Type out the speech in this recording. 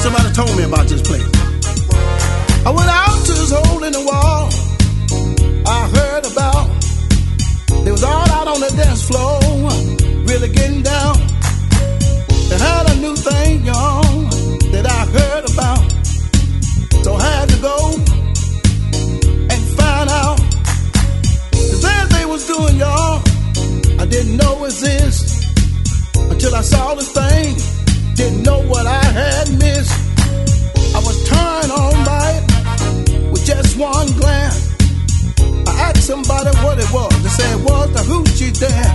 somebody told me about this place. I went out to this hole in the wall. I heard about. They was all out on the dance floor, really getting down. They had a new thing, y'all, that I heard about. So I had to go and find out. The things they was doing, y'all, I didn't know exist until I saw the thing. Didn't know what I had missed. I was turned on by it with just one glance. I asked somebody what it was. They said it was the hoochie dance.